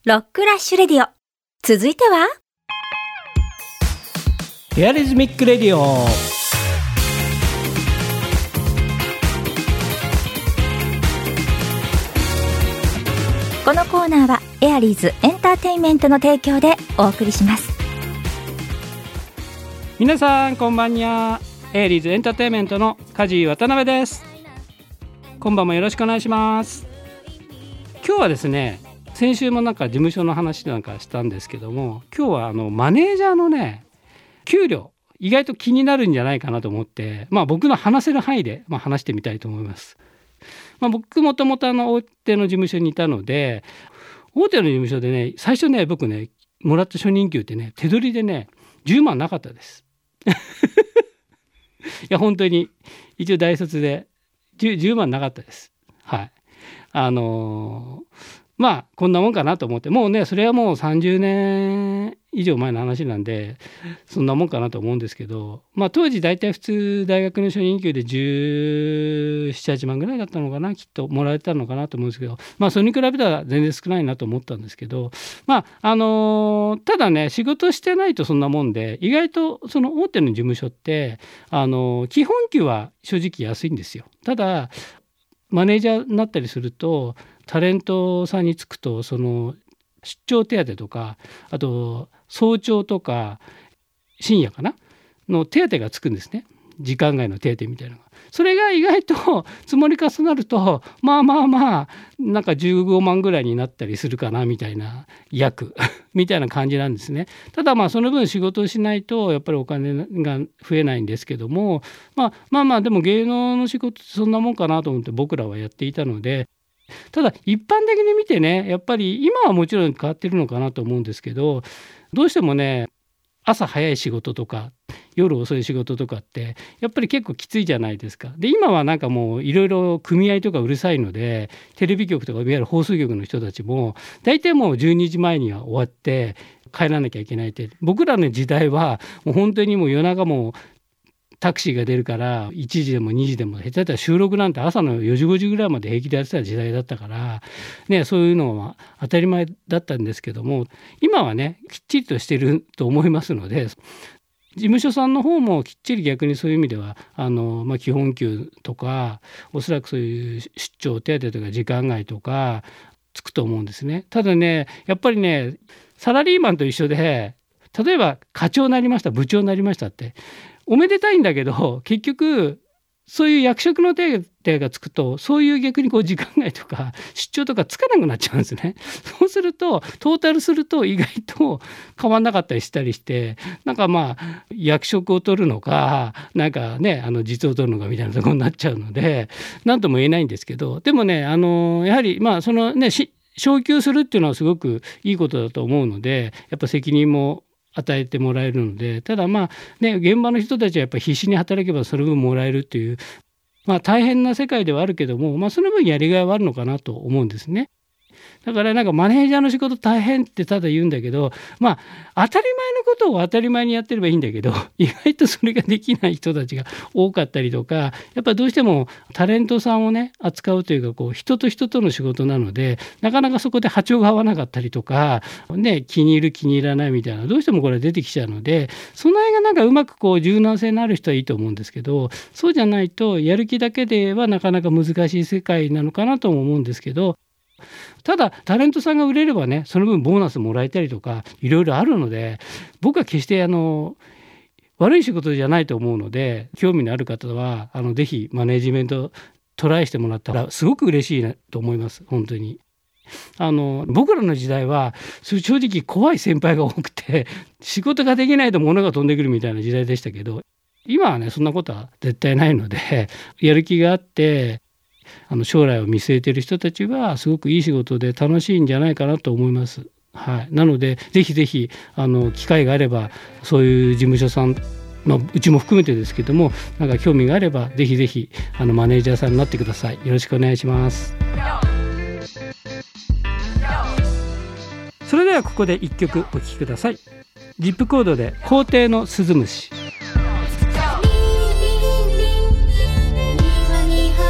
ロックラッシュレディオ。続いてはエアリズミックレディオ。 このコーナーはエアリーズエンターテインメントの提供でお送りします。 皆さんこんばんにゃ。エアリーズエンターテインメントの梶渡辺です。今晩もよろしくお願いします。今日はですね、先週もなんか事務所の話なんかしたんですけども、今日はマネージャーのね給料意外と気になるんじゃないかなと思って、僕の話せる範囲で話してみたいと思います。僕もともと大手の事務所にいたので、大手の事務所でね、最初ね僕ねもらった初任給ってね、手取りでね10万なかったですいや本当に一応大卒で 10万なかったです。はい。こんなもんかなと思って、もうねそれはもう30年以上前の話なんでそんなもんかなと思うんですけど、当時大体普通大学の初任給で17、8万ぐらいだったのかな、きっともらえたのかなと思うんですけど、それに比べたら全然少ないなと思ったんですけど、ただね仕事してないとそんなもんで、意外とその大手の事務所って基本給は正直安いんですよ。ただマネージャーになったりするとタレントさんにつくと、その出張手当とか、あと早朝とか深夜かなの手当がつくんですね。時間外の手当みたいなのが。それが意外と積もり重なるとなんか15万ぐらいになったりするかなみたいな、約みたいな感じなんですね。ただその分仕事をしないとやっぱりお金が増えないんですけども、でも芸能の仕事ってそんなもんかなと思って僕らはやっていたので、ただ一般的に見てね、やっぱり今はもちろん変わってるのかなと思うんですけど、どうしてもね朝早い仕事とか夜遅い仕事とかってやっぱり結構きついじゃないですか。で今はなんかもういろいろ組合とかうるさいので、テレビ局とかいわゆる放送局の人たちも大体もう12時前には終わって帰らなきゃいけないって。僕らの時代はもう本当にもう夜中もタクシーが出るから1時でも2時でも、下手だったら収録なんて朝の4時5時ぐらいまで平気でやってた時代だったからね、そういうのは当たり前だったんですけども、今はねきっちりとしてると思いますので、事務所さんの方もきっちり逆にそういう意味では基本給とか、おそらくそういう出張手当とか時間外とかつくと思うんですね。ただねやっぱりねサラリーマンと一緒で、例えば課長になりました、部長になりましたっておめでたいんだけど、結局そういう役職の手当がつくと、そういう逆に時間外とか出張とかつかなくなっちゃうんですね。そうするとトータルすると意外と変わんなかったりしたりして、なんか役職を取るのかなんかね実を取るのかみたいなところになっちゃうので何とも言えないんですけど、でもねやはりそのね昇給するっていうのはすごくいいことだと思うので、やっぱ責任も与えてもらえるので、ただ現場の人たちはやっぱり必死に働けばその分もらえるっていう、大変な世界ではあるけども、その分やりがいはあるのかなと思うんですね。だからなんかマネージャーの仕事大変ってただ言うんだけど、当たり前のことを当たり前にやってればいいんだけど、意外とそれができない人たちが多かったりとか、やっぱりどうしてもタレントさんをね扱うというか人と人との仕事なので、なかなかそこで波長が合わなかったりとかね、気に入る気に入らないみたいな、どうしてもこれ出てきちゃうので、その辺がなんかうまく柔軟性のある人はいいと思うんですけど、そうじゃないとやる気だけではなかなか難しい世界なのかなとも思うんですけど、ただタレントさんが売れればねその分ボーナスもらえたりとかいろいろあるので、僕は決して悪い仕事じゃないと思うので、興味のある方はぜひマネジメントトライしてもらったらすごく嬉しいなと思います。本当に僕らの時代は正直怖い先輩が多くて、仕事ができないと物が飛んでくるみたいな時代でしたけど、今はねそんなことは絶対ないので、やる気があって将来を見据えている人たちはすごくいい仕事で楽しいんじゃないかなと思います。はい、なのでぜひぜひ機会があればそういう事務所さん、うちも含めてですけども、なんか興味があればぜひぜひマネージャーさんになってください。よろしくお願いします。それではここで1曲お聴きください。ジップコードで校庭のスズムシ。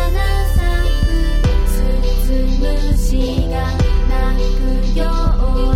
が鳴くよ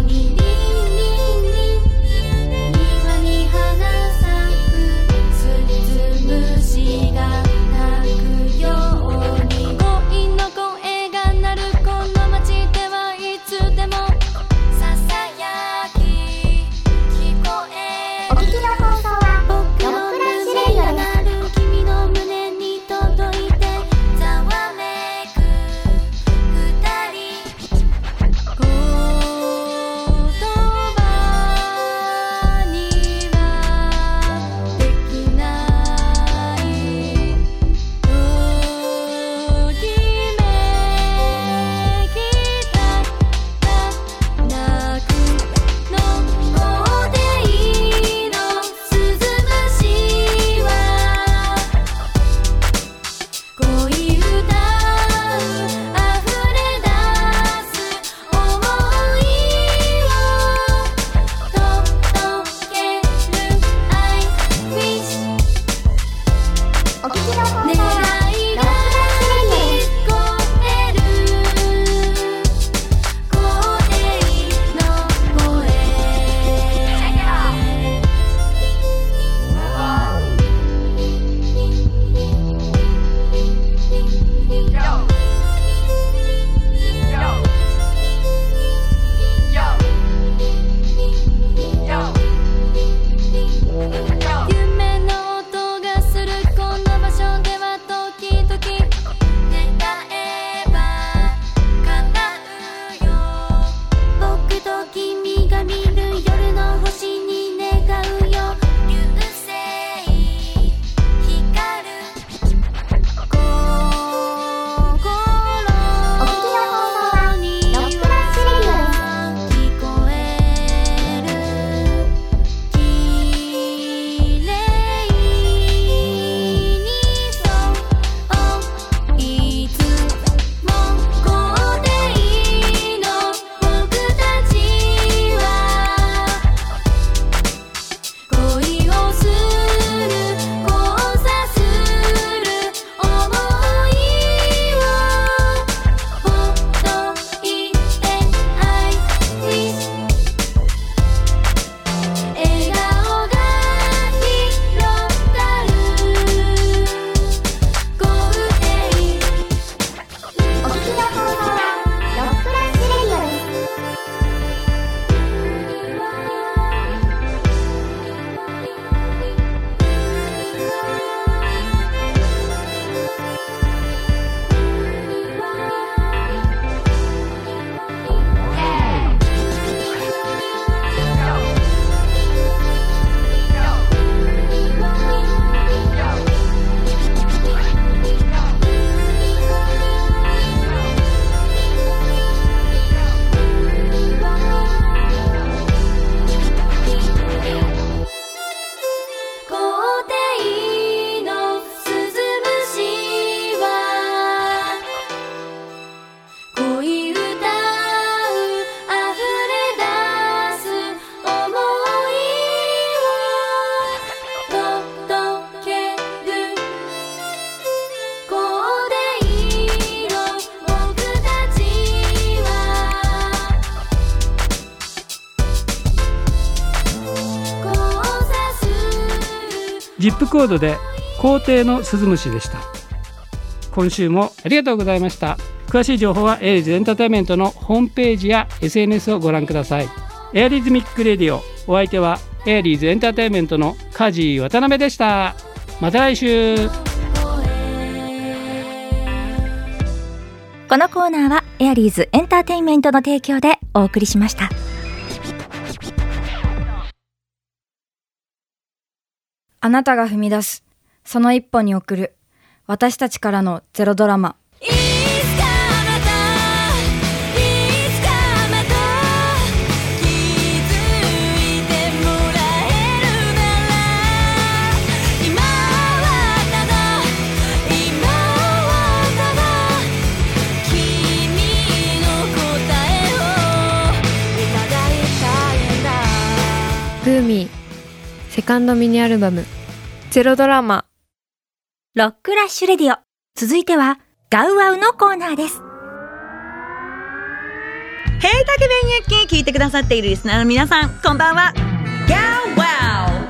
ジップコードで皇帝のスズムシでした。今週もありがとうございました。詳しい情報はエアリーズエンターテインメントのホームページや SNS をご覧ください。エアリーズミックレディオ、お相手はエアリーズエンターテインメントの梶渡辺でした。また来週。 このコーナーはエアリーズエンターテインメントの提供でお送りしました。 あなたが踏み出すその一歩に送る私たちからのゼロドラマ。 グーミーセカンドミニアルバムゼロドラマ。 ロックラッシュレディオ、続いてはガウワウのコーナーです。 ヘイタケベンユッキー、聞いてくださっているリスナーの皆さん、こんばんは。ガウワ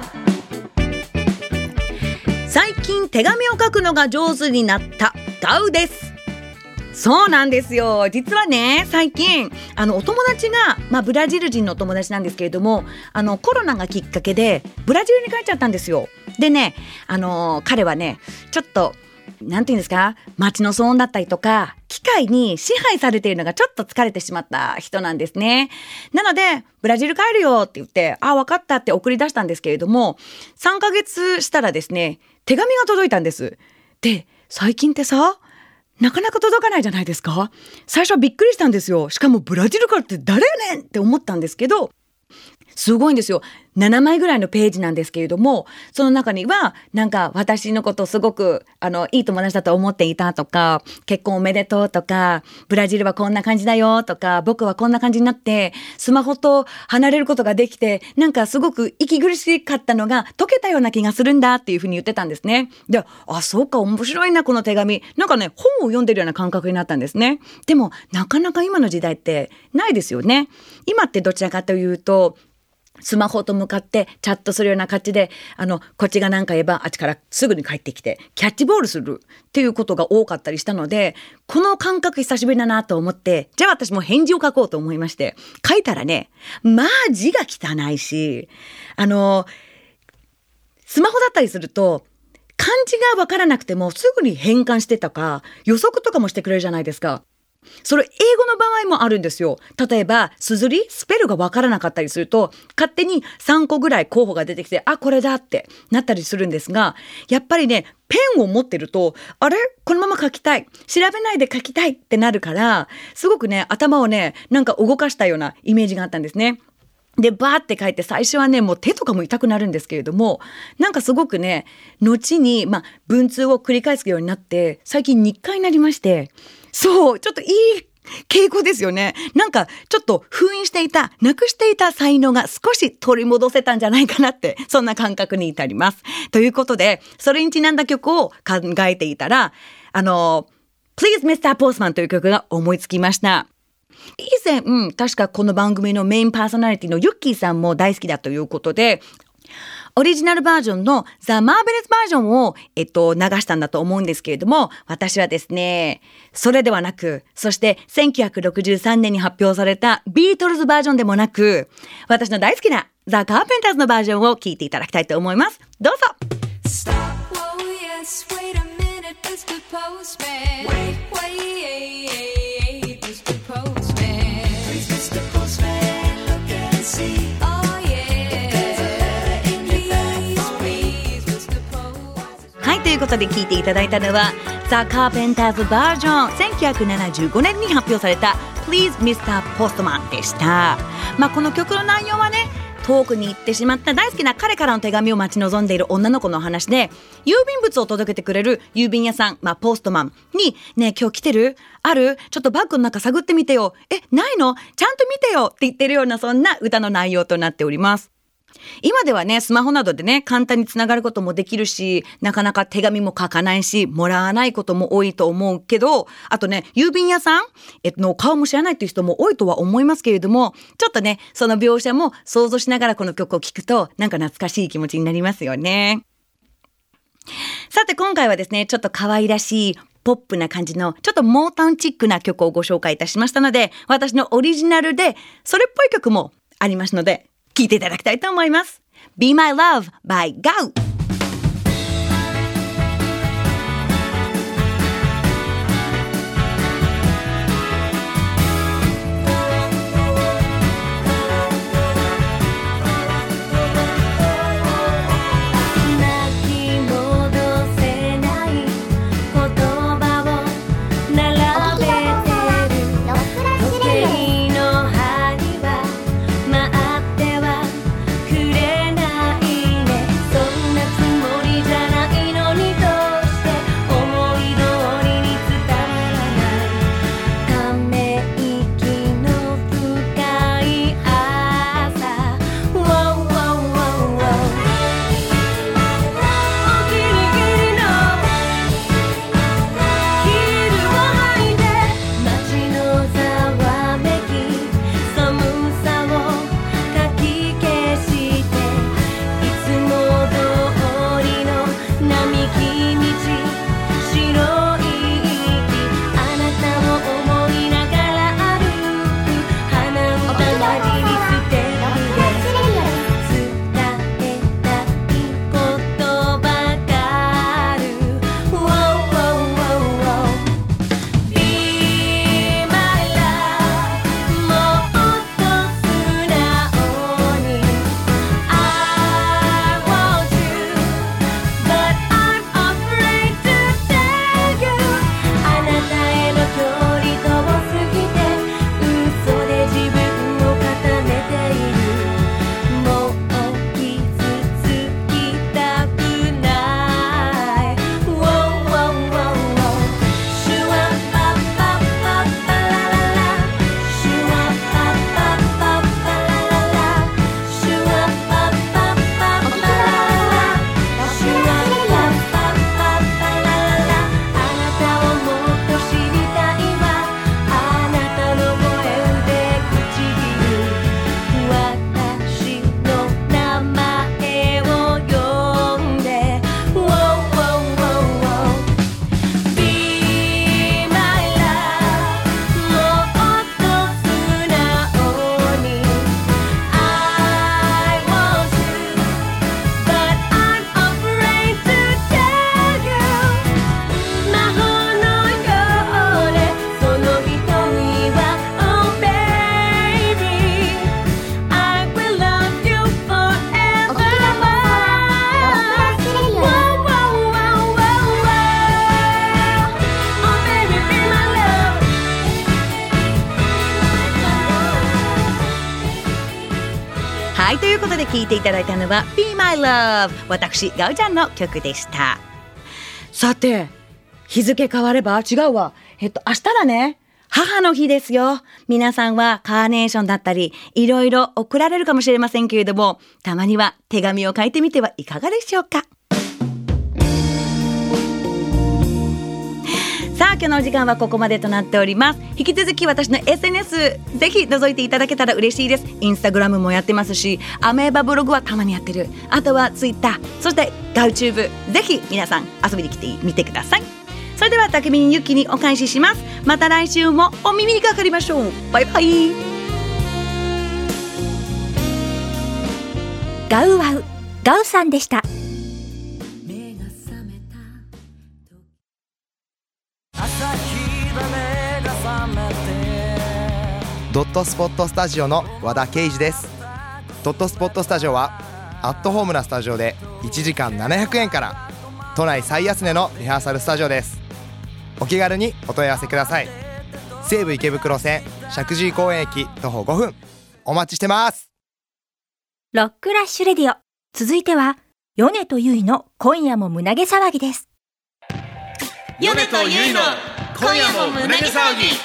ウ。最近手紙を書くのが上手になったガウです。そうなんですよ。実はね、最近お友達が、ブラジル人のお友達なんですけれども、コロナがきっかけでブラジルに帰っちゃったんですよ。でね、彼はね、ちょっとなんていうんですか、街の騒音だったりとか機械に支配されているのがちょっと疲れてしまった人なんですね。なのでブラジル帰るよって言って、分かったって送り出したんですけれども、3ヶ月したらですね、手紙が届いたんです。で、最近ってさ、なかなか届かないじゃないですか。最初はびっくりしたんですよ。しかもブラジルからって誰やねんって思ったんですけど、すごいんですよ。7枚ぐらいのページなんですけれども、その中にはなんか私のことすごくいい友達だと思っていたとか、結婚おめでとうとか、ブラジルはこんな感じだよとか、僕はこんな感じになってスマホと離れることができて、なんかすごく息苦しかったのが解けたような気がするんだっていうふうに言ってたんですね。で、そうか、面白いなこの手紙。なんかね、本を読んでるような感覚になったんですね。でもなかなか今の時代ってないですよね。今ってどちらかというと、スマホと向かってチャットするような感じで、こっちが何か言えばあっちからすぐに帰ってきてキャッチボールするっていうことが多かったりしたので、この感覚久しぶりだなと思って、じゃあ私も返事を書こうと思いまして、書いたらね、字が汚いし、スマホだったりすると漢字が分からなくてもすぐに変換してとか予測とかもしてくれるじゃないですか。それ英語の場合もあるんですよ。例えばすずり、スペルがわからなかったりすると勝手に3個ぐらい候補が出てきて、これだってなったりするんですが、やっぱりね、ペンを持ってるとこのまま書きたい、調べないで書きたいってなるから、すごくね、頭をね、なんか動かしたようなイメージがあったんですね。で、バーって書いて、最初はね、もう手とかも痛くなるんですけれども、なんかすごくね、後に文通を繰り返すようになって、最近日課になりまして、そう、ちょっといい傾向ですよね。なんかちょっと封印していた、なくしていた才能が少し取り戻せたんじゃないかなって、そんな感覚に至ります。ということで、それにちなんだ曲を考えていたら、Please Mr. Postman という曲が思いつきました。以前、確かこの番組のメインパーソナリティのユッキーさんも大好きだということで、オリジナルバージョンのザ・マーベレスバージョンを、流したんだと思うんですけれども、私はですね、それではなく、そして1963年に発表されたビートルズバージョンでもなく、私の大好きなザ・カーペンターズのバージョンを聴いていただきたいと思います。どうぞ。ということで聴いていただいたのはザ・カーペンターズバージョン、1975年に発表された Please Mr. Postman でした。この曲の内容はね、遠くに行ってしまった大好きな彼からの手紙を待ち望んでいる女の子の話で、郵便物を届けてくれる郵便屋さん、ポストマンにね、今日来てる？ある？ちょっとバッグの中探ってみてよ。ないの？ちゃんと見てよって言ってるような、そんな歌の内容となっております。今ではね、スマホなどでね、簡単につながることもできるし、なかなか手紙も書かないし、もらわないことも多いと思うけど、あとね、郵便屋さんの顔も知らないっていう人も多いとは思いますけれども、ちょっとね、その描写も想像しながらこの曲を聴くと、なんか懐かしい気持ちになりますよね。 さて今回はですね、ちょっと可愛らしいポップな感じのちょっとモータウンチックな曲をご紹介いたしましたので、私のオリジナルでそれっぽい曲もありますので聴いていただきたいと思います。 Be My Love by GAO。はい、ということで聴いていただいたのは Be My Love、 私ガウちゃんの曲でした。さて日付変われば違うわ、明日だね、母の日ですよ。皆さんはカーネーションだったりいろいろ送られるかもしれませんけれども、たまには手紙を書いてみてはいかがでしょうか。さあ今日のお時間はここまでとなっております。引き続き私の SNS ぜひ覗いていただけたら嬉しいです。インスタグラムもやってますし、アメーバブログはたまにやってる、あとはツイッター、そしてガウチューブ、ぜひ皆さん遊びに来てみてください。それではたけみにゆきにお返しします。また来週もお耳にかかりましょう。バイバイ。 ガウワウ、ガウさんでした。 ドットスポットスタジオの和田圭司です。ドットスポットスタジオはアットホームなスタジオで1時間700円から、都内最安値のリハーサルスタジオです。お気軽にお問い合わせください。西武池袋線石神井公園駅徒歩5分、お待ちしてます。 ロックラッシュレディオ、続いては米とゆいの今夜も胸毛騒ぎです。 米とゆいの今夜も胸毛騒ぎ。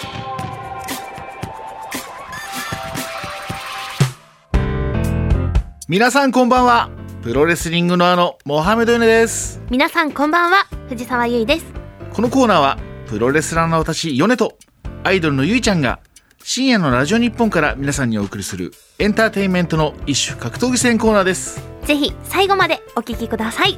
皆さんこんばんは。プロレスリングのモハメドヨネです。 皆さんこんばんは。藤沢優衣です。 このコーナーはプロレスラーの私ヨネとアイドルのゆいちゃんが深夜のラジオ日本から皆さんにお送りするエンターテインメントの一種格闘技戦コーナーです。 ぜひ最後までお聞きください。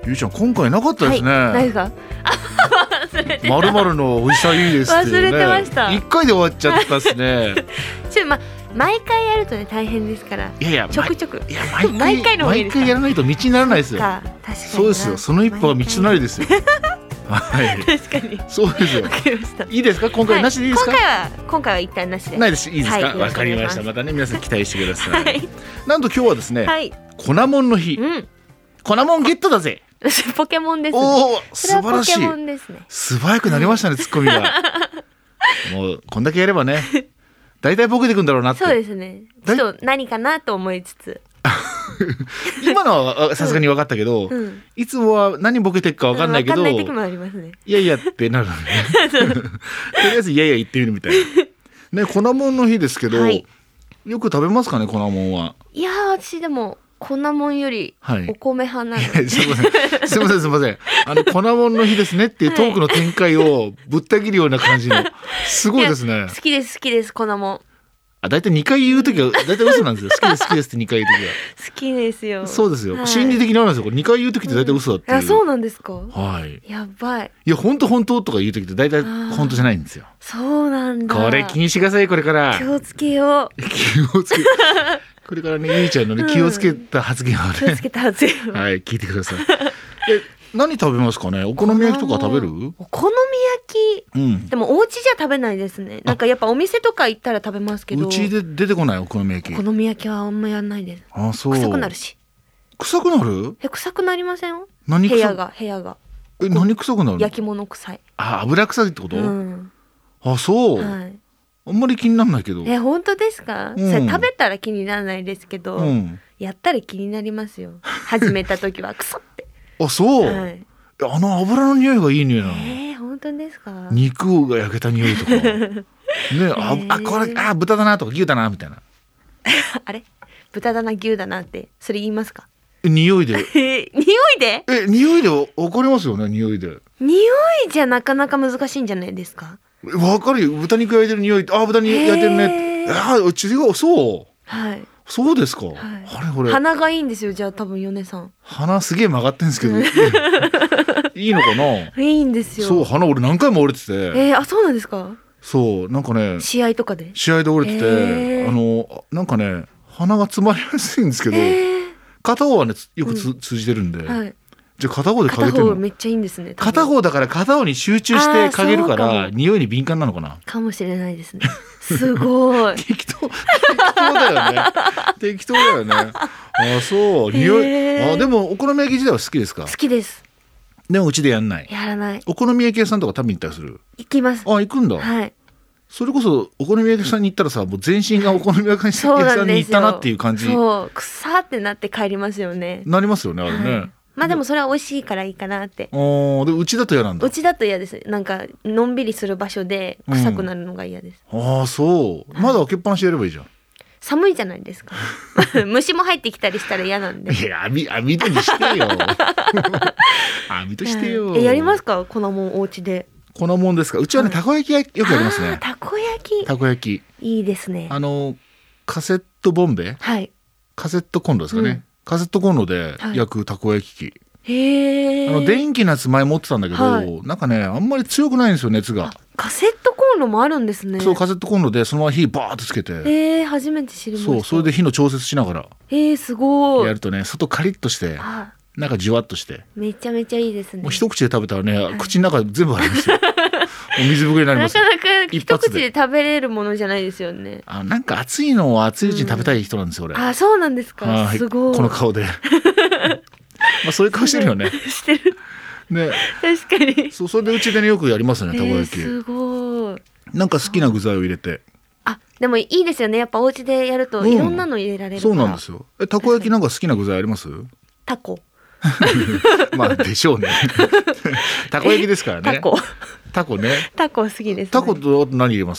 ゆいちゃん今回なかったですね、 何ですか？忘れてた。 〇〇のおじさんいいですっていうね。 忘れてました。 一回で終わっちゃったですね。 毎回やるとね大変ですから。 いやちょくちょく。 いや毎回の方がいいですか？ 毎回やらないと道にならないですよ。 確かに。 そうですよ。その一歩は道となりですよ。はい。 確かに。 そうですよ。 わかりました。 いいですか？今回なしでいいですか？ 今回は一旦なしで。 ないです。いいですか？ はいわかりました。またね皆さん期待してください。 はい。 なんと今日はですね、 はい。 粉もんの日。粉もんゲットだぜ。 ポケモンですね。 おお、素晴らしい。 ポケモンですね。 素早くなりましたね、ツッコミが。もうこんだけやればね、大体ボケてくんだろうなって。 そうですね。ちょっと何かなと思いつつ。 今のはさすがに分かったけど、いつもは何ボケてるか分かんないけど、 分かんない時もありますね。 いやいやってなるのね。とりあえずいやいや言ってみるみたいな。ね、粉もんの日ですけど、よく食べますかね、粉もんは。いやー、私でも粉もんよりお米派なので、 すいません粉もんの日ですねっていうトークの展開をぶった切るような感じのすごいですね。 好きです粉もん。 だいたい2回言うときはだいたい嘘なんですよ。好きですって2回言うときは。 好きですよ。 そうですよ、心理的にあるんですよ。これ2回言うときってだいたい嘘だっていう。 そうなんですか？ はい。 やばい。 いや本当とか言うときってだいたい本当じゃないんですよ。 そうなんだ。 これ気にしてください。これから気をつけよう。 これからね、ゆいちゃんのね、気をつけた発言をね、 気をつけた発言をはい、聞いてください。何食べますかね。お好み焼きとか食べる？ お好み焼き、でもお家じゃ食べないですね。なんかやっぱお店とか行ったら食べますけど、 うちで出てこない。お好み焼き。 お好み焼きはあんまやんないです。 あ、そう。 臭くなるし。 臭くなる？ 臭くなりません？ 何部屋が何臭くなる？ 焼き物臭い。 油臭いってこと？あ、そう。あんまり気にならないけど。 本当ですか？それ食べたら気にならないですけど、やったら気になりますよ。始めた時はクソって。 あ、そう。あの油の匂いがいい匂いなの。 本当ですか？ 肉が焼けた匂いとか。ね、これ豚だなとか牛だなみたいな。 あれ？豚だな牛だなってそれ言いますか？ 匂いで。匂いでわかりますよね。匂いで。 匂いじゃなかなか難しいんじゃないですか？ わかるよ。豚肉焼いてる匂い。豚肉焼いてるね。違う。そう。 はい。 そうですか。 鼻がいいんですよ。じゃあ多分米さん。 鼻すげえ曲がってんですけど。いいのかな。 いいんですよ。 そう、鼻俺何回も折れてて。 そうなんですか。 そうなんかね。 試合とかで。 試合で折れてて、なんかね鼻が詰まりやすいんですけど、片方はねよく通じてるんで。じゃあ片方で嗅げてるの。 片方めっちゃいいんですね。 片方だから片方に集中して嗅げるから匂いに敏感なのかな。 かもしれないですね。すごい。 適当だよね。適当だよね。あ、そう。匂い。でもお好み焼き自体は好きですか？ 好きです。 でもうちでやんない。 やらない。 お好み焼き屋さんとか食べに行ったりする？行きます。 行くんだ。 はい。 それこそお好み焼き屋さんに行ったらさ、もう全身がお好み焼き屋さんに行ったなっていう感じ。 そう、臭ってなって帰りますよね。 なりますよね、あれね。 まあでもそれは美味しいからいいかなって。 でうちだと嫌なんだ。 うちだと嫌です。なんかのんびりする場所で臭くなるのが嫌です。 そう。まだ開けっぱなしやればいいじゃん。 寒いじゃないですか。虫も入ってきたりしたら嫌なんで。 いや、網戸にしてよ。網戸してよ。 やりますか？粉もんお家で。 粉もんですか？うちはね、たこ焼きよくやりますね。 たこ焼き。いいですね。 カセットボンベ。はい。カセットコンロですかね。カセットコンロで焼くたこ焼き器。電気のやつ前持ってたんだけど、なんかねあんまり強くないんですよ、熱が。 カセットコンロもあるんですね。 そう、カセットコンロでそのまま火バーってつけて。 初めて知りました。 そう、それで火の調節しながらすごいやるとね、外カリッとしてなんかじわっとしてめちゃめちゃいいですね。 もう一口で食べたらね、口の中全部入りますよ。水ぶくれになります。 なかなか一口で食べれるものじゃないですよね。 なんか熱いのを熱いうちに食べたい人なんですよ、俺。 そうなんですか。すごい。 この顔で。そういう顔してるよね。 してる。ね。確かに。 それでうちでねよくやりますね、たこ焼き。 すごい。 なんか好きな具材を入れて。 でもいいですよね。やっぱお家でやるといろんなの入れられるから。 そうなんですよ。たこ焼きなんか好きな具材あります？ タコ。 まあでしょうね。たこ焼きですからね。タコね。 タコ好きです。 タコと何入れます？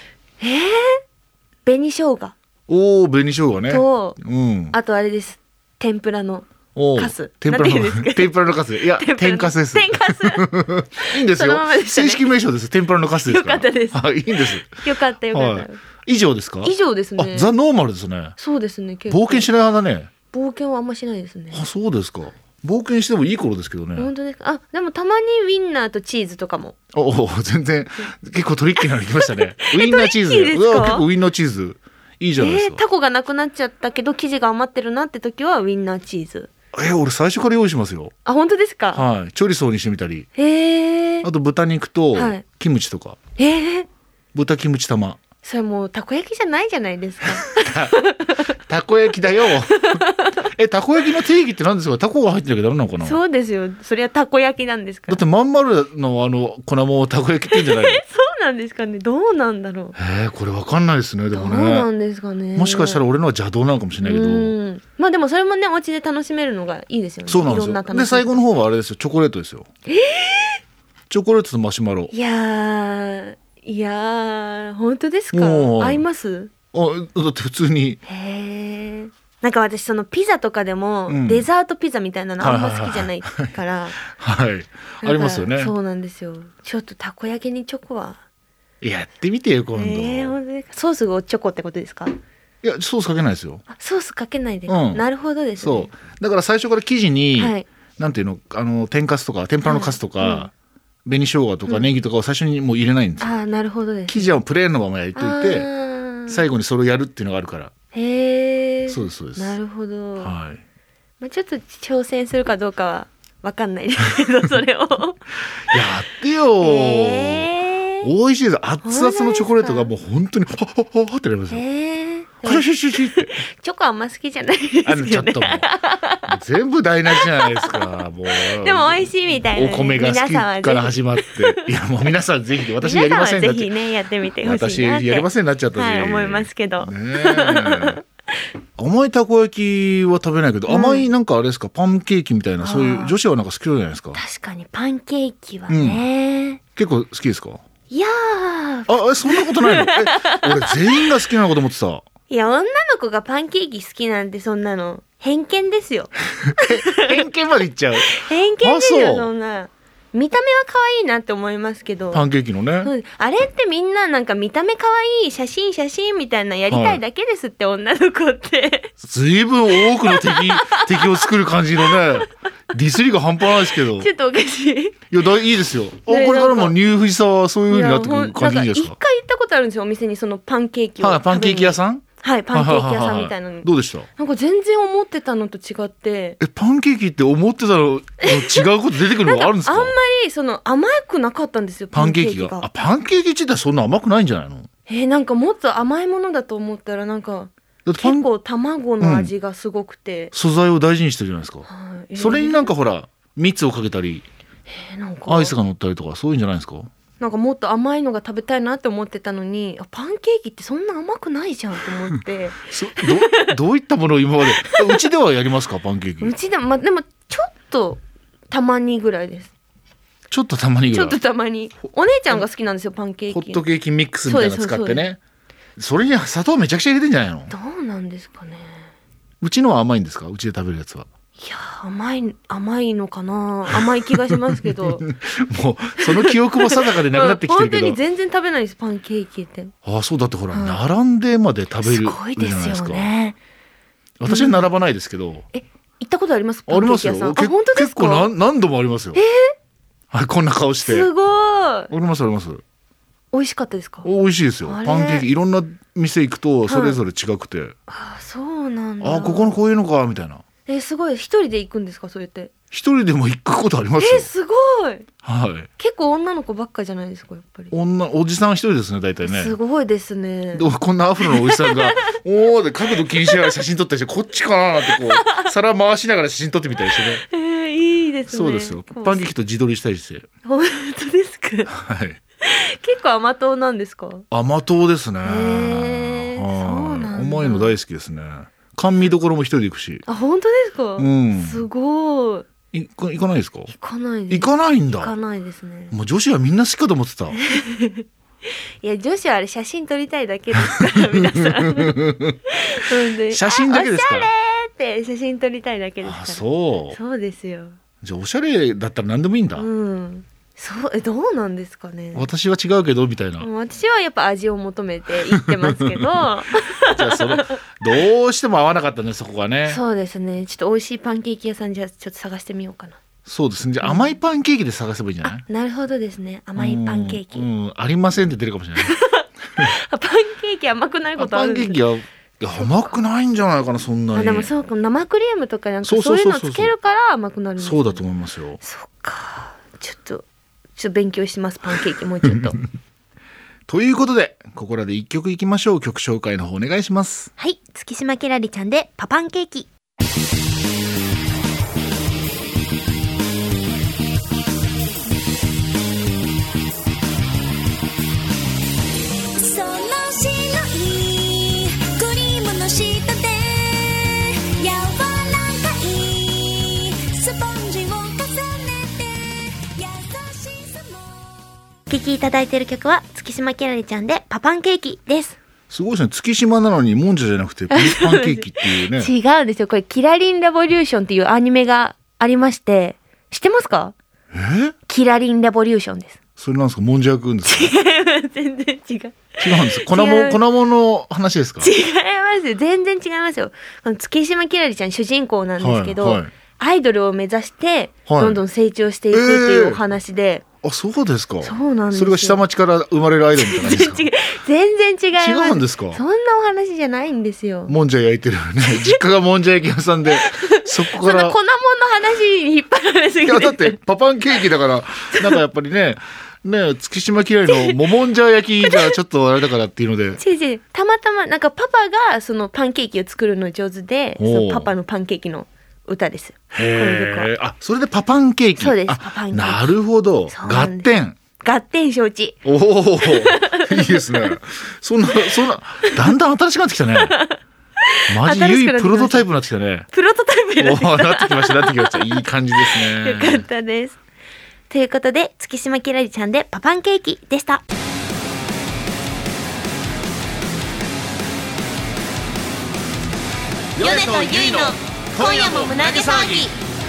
紅生姜。 紅生姜ね。 あとあれです。天ぷらのカス。 天ぷらのカス。いや、天かすです。 天かす。 いいんですよ。正式名称です。天ぷらのカスですから。 よかったです。 いいんです。 よかった。 以上ですか？ 以上ですね。 ザノーマルですね。 そうですね。 冒険しない派だね。 冒険はあんましないですね。 そうですか。 冒険してもいい頃ですけどね。 本当ですか。あ、でもたまにウインナーとチーズとかも。 お全然結構トリッキーなの来ましたね。ウインナーチーズ。 結構ウインナーチーズいいじゃないですか。 タコがなくなっちゃったけど生地が余ってるなって時はウインナーチーズ。 俺最初から用意しますよ。 あ、本当ですか。 はい、チョリソーにしてみたり。あと豚肉とキムチとか。豚キムチ玉。 それもうたこ焼きじゃないじゃないですか。 たこ焼きだよ。たこ焼きの定義って何ですか。タコが入ってなきゃダメなのかな。 そうですよ。それはたこ焼きなんですから。 だってまん丸の粉もんをたこ焼きって言うんじゃないの。 そうなんですかね。どうなんだろう。これわかんないですね。でもね。 どうなんですかね。 もしかしたら俺のは邪道なのかもしれないけど。 まあでもそれもね、お家で楽しめるのがいいですよね。 そうなんですよ。で最後の方はあれですよ、チョコレートですよ。チョコレートとマシュマロ。 いや本当ですか。合います。 だって普通に。 なんか私そのピザとかでもデザートピザみたいなのあんま好きじゃないから。 はい。ありますよね。 そうなんですよ。ちょっとたこ焼きにチョコは。 やってみてよ今度。 ソースがチョコってことですか。 いやソースかけないですよ。 ソースかけないで。なるほどですね。 そうだから最初から生地になんていうの天かすとか天ぷらのかすとか。紅生姜とかネギとかを最初にもう入れないんですよ。 なるほどです。 生地はプレーンのまま焼いといて最後にそれをやるっていうのがあるから。そうですそうです。なるほど。 はい。 まあちょっと挑戦するかどうかはわかんないですけどそれをやってよ。美味しいです。熱々のチョコレートがもう本当にホッホッホッホってなりますよ。 チョコあんま好きじゃないですよね。 ちょっともう全部台無しじゃないですか。もうでも美味しいみたいな、 お米が好きから始まっていやもう皆さんぜひ私やりませんぜひねやってみてほしいなって私やりませんなっちゃったし、 思いますけど。 甘いたこ焼きは食べないけど、甘いなんかあれですか、パンケーキみたいなそういう女子はなんか好きじゃないですか。 確かにパンケーキはね、 結構好きですか。 いやそんなことないの。俺全員が好きなのかと思ってた。 いや女の子がパンケーキ好きなんてそんなの偏見ですよ。 偏見までいっちゃう。 偏見ですよ。そんな見た目は可愛いなって思いますけど、 パンケーキのね、 あれってみんななんか見た目可愛い写真みたいなやりたいだけですって、女の子ってずいぶん多くの敵を作る感じのねディスりが半端ないですけど。 ちょっとおかしい。 いやいいですよ。これからもニュー藤沢はそういう風になってくる感じいいですか。 一回行ったことあるんですよ、お店にそのパンケーキを。 パンケーキ屋さん。 はい、パンケーキ屋さんみたいなの。 どうでした。 なんか全然思ってたのと違って。 パンケーキって思ってたの違うこと出てくるのがあるんですか。 あんまりその甘くなかったんですよ。 パンケーキが。パンケーキ自体そんな甘くないんじゃないの。 なんかもっと甘いものだと思ったらなんか結構卵の味がすごくて、 素材を大事にしてるじゃないですか。それになんかほら蜜をかけたり、 なんかアイスが乗ったりとかそういうんじゃないですか。 なんかもっと甘いのが食べたいなって思ってたのに、パンケーキってそんな甘くないじゃんと思ってどういったものを今までうちではやりますかパンケーキ。 うちでも、でもちょっとたまにぐらいです。 ちょっとたまにぐらい。 ちょっとたまに。お姉ちゃんが好きなんですよパンケーキ。 ホットケーキミックスみたいなの使ってね。それに砂糖めちゃくちゃ入れてんじゃないの。 どうなんですかね。 うちのは甘いんですか。うちで食べるやつは。 いや甘いのかな。甘い気がしますけどもうその記憶も定かでなくなってきてるけど本当に全然食べないですパンケーキって。 そうだってほら、並んでまで食べるじゃないですか。すごいですよね。私は並ばないですけど、 行ったことあります。パンケーキ屋さん。 ありますよ。 本当ですか。 結構何度もありますよ。こんな顔して。 すごい。 あります。 美味しかったですか。 美味しいですよ。パンケーキいろんな店行くとそれぞれ違くて、 そうなんだ。 ここのこういうのかみたいな。 すごい。一人で行くんですか。そうやって一人でも行くことありますよ。 すごい。結構女の子ばっかじゃないですか。やっぱりおじさん一人ですね大体ね。 すごいですね。 こんなアフロのおじさんがで角度気にしながら写真撮ったりして、こっちかなってこう皿回しながら写真撮ってみたりしてね。 いいですね。 そうですよ。パンケーキと自撮りしたりして。 本当ですか。結構甘党なんですか。 甘党ですね。 そうなんだ。 甘いの大好きですね。甘味どころも一人で行くし。 本当ですか。すごい。 行かないですか。 行かないです。 行かないんだ。 行かないですね。 もう女子はみんな好きかと思ってた。 いや女子はあれ写真撮りたいだけですから皆さん。 写真だけですか。 おしゃれって写真撮りたいだけですから。 そうですよ。 じゃあおしゃれだったら何でもいいんだ。 そうどうなんですかね。 私は違うけどみたいな。 私はやっぱ味を求めて行ってますけどじゃあどうしても合わなかったね、そこがね。 そうですね。ちょっと美味しいパンケーキ屋さんじゃちょっと探してみようかな。 そうですね。じゃあ甘いパンケーキで探せばいいんじゃない？ なるほどですね。甘いパンケーキ、 ありませんって出るかもしれないパンケーキ甘くないことあるんですか？ パンケーキは甘くないんじゃないかな、そんなに。 でもそうか、生クリームとかなんかそういうのつけるから甘くなるんですね。 そうだと思いますよ。 そっか、ちょっと勉強します、パンケーキもうちょっとということでここらで一曲いきましょう。曲紹介の方お願いします。 はい、月島きらりちゃんでパパンケーキ。お聴きいただいている曲は月島きらりちゃんでパパンケーキです。 すごいですね。月島なのにもんじゃじゃなくてパンケーキっていうね違うんですよ。これキラリンラボリューションっていうアニメがありまして、知ってますか？キラリンラボリューションです。 それなんですか？もんじゃ焼くんですか？ 全然違う。 違うんです。粉もの話ですか？ 違いますよ。全然違いますよ。月島きらりちゃん主人公なんですけど、アイドルを目指してどんどん成長していくっていうお話で、 あ、そうですか。 そうなんですよ。 それが下町から生まれるアイドルみたいなですか？ 全然違います。 違うんですか？ そんなお話じゃないんですよ。 もんじゃ焼いてるね。実家がもんじゃ焼き屋さんでそこからその粉もんの話に引っ張られすぎて。 いやだってパパンケーキだからなんかやっぱりね月島きらりのももんじゃ焼きじゃちょっとあれだからっていうので違うたまたまなんかパパがそのパンケーキを作るの上手で、そのパパのパンケーキの歌です。 あ、それでパパンケーキ。 そうです。パパンケーキ。 なるほど。合点承知。 おお、いいですね。そんなだんだん新しくなってきたね。マジゆいプロトタイプになってきたね。 プロトタイプになってきました。いい感じですね。 よかったです。ということで月島きらりちゃんでパパンケーキでした。 米とゆいの今夜も胸毛騒ぎ。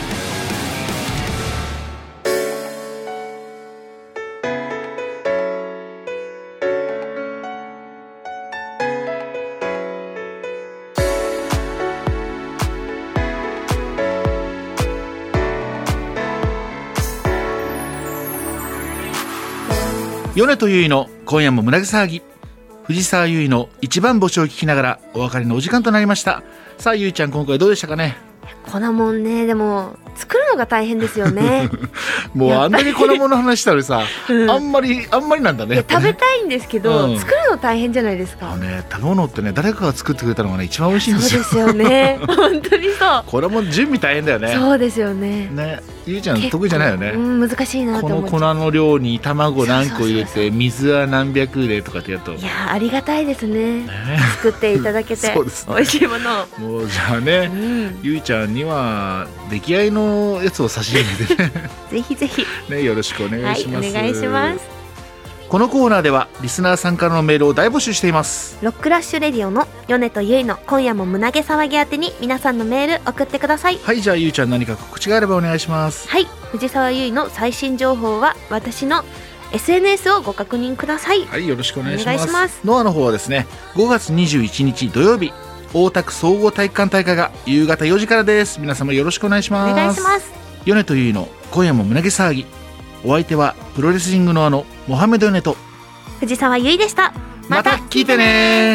米とゆいの今夜も胸毛騒ぎ。藤沢ゆいの一番星を聞きながらお別れのお時間となりました。さあゆいちゃん、今回どうでしたかね？ 粉もんね、でも作るのが大変ですよね。 もうあんなに粉もんの話したらさ、あんまりなんだね。 食べたいんですけど、作るの大変じゃないですか。 食べ物ってね、誰かが作ってくれたのがね一番美味しいんですよ。 そうですよね。本当にそう。 これも準備大変だよね。 そうですよね。 ゆいちゃん得意じゃないよね。 難しいなと思って。 この粉の量に卵何個入れて水は何百入れとかってやると、 いやありがたいですね。作っていただけて美味しいものを。 もうじゃあね、ゆいちゃんには出来合いのやつを差し入れてねぜひぜひね、よろしくお願いします。 お願いします。 このコーナーではリスナーさんからのメールを大募集しています。 ロックラッシュレディオの米とゆいの今夜も胸毛騒ぎ宛てに皆さんのメール送ってください。 はい、じゃあゆいちゃん何か告知があればお願いします。 はい、藤沢ゆいの最新情報は私の SNS をご確認ください。 はい、よろしくお願いします。ノアの方はですね、5月21日土曜日大田区総合体育館大会が夕方4時からです。皆様よろしくお願いします。 お願いします。 米とゆいの今夜も胸毛騒ぎ。お相手はプロレスリングのモハメドヨネと藤沢ゆいでした。 また聞いてね。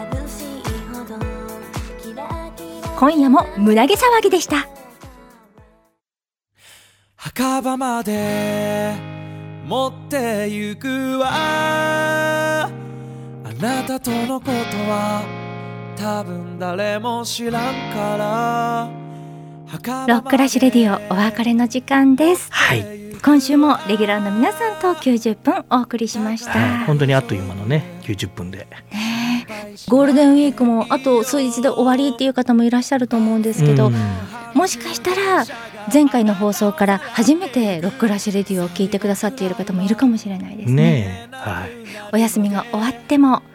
今夜も胸毛騒ぎでした。 墓場まで持ってゆくわ。あなたとのことは多分誰も知らんから。 ロックラッシュレディオお別れの時間です。 はい、 今週もレギュラーの皆さんと90分お送りしました。 本当にあっという間のね90分で、 ゴールデンウィークもあと数日で終わりっていう方もいらっしゃると思うんですけど、もしかしたら前回の放送から初めてロックラッシュレディオを聞いてくださっている方もいるかもしれないですね。 はい、 お休みが終わっても通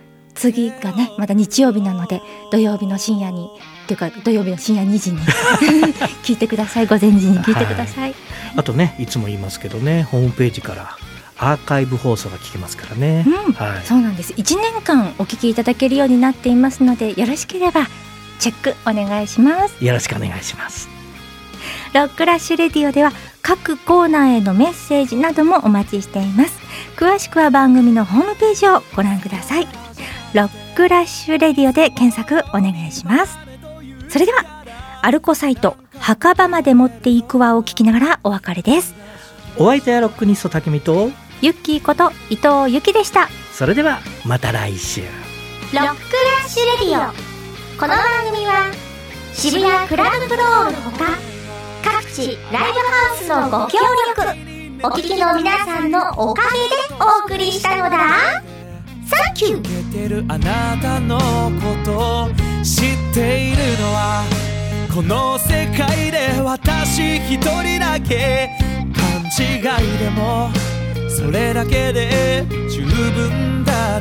次がねまた日曜日なので土曜日の深夜にというか土曜日の深夜2時に聞いてください。午前時に聞いてください、 あとねいつも言いますけどね、ホームページからアーカイブ放送が聞けますからね、 そうなんです。1年間お聞きいただけるようになっていますので、よろしければチェックお願いします。 よろしくお願いします。 ロックラッシュレディオでは各コーナーへのメッセージなどもお待ちしています。詳しくは番組のホームページをご覧ください。ロックラッシュレディオで検索お願いします。それではアルコサイト墓場まで持っていくわを聞きながらお別れです。 お相手はロックニストたけみとユッキーこと伊藤由紀でした。 それではまた来週。 ロックラッシュレディオ、この番組は渋谷クラブフロールほか各地ライブハウスのご協力、お聞きの皆さんのおかげでお送りしたのだ。サンキュー。 てるあなたのこと知っているのはこの世界で私一人だけ。勘違いでもそれだけで十分だった。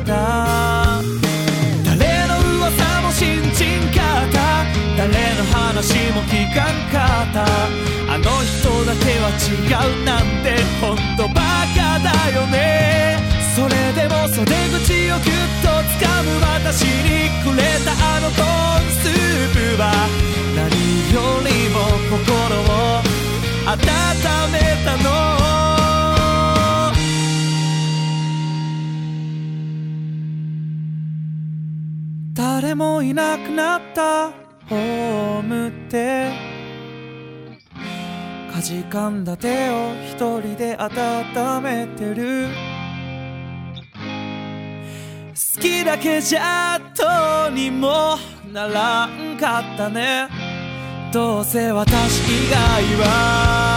誰の噂も信じんかった、誰の話も聞かんかった、あの人だけは違うなんてほんとバカだよね。それでも袖口をぎゅっと掴む私にくれたあのコーンスープは何よりも心を温めたの。誰もいなくなったホームでかじかんだ手を一人で温めてる。好きだけじゃどうにもならんかったね。どうせ私以外は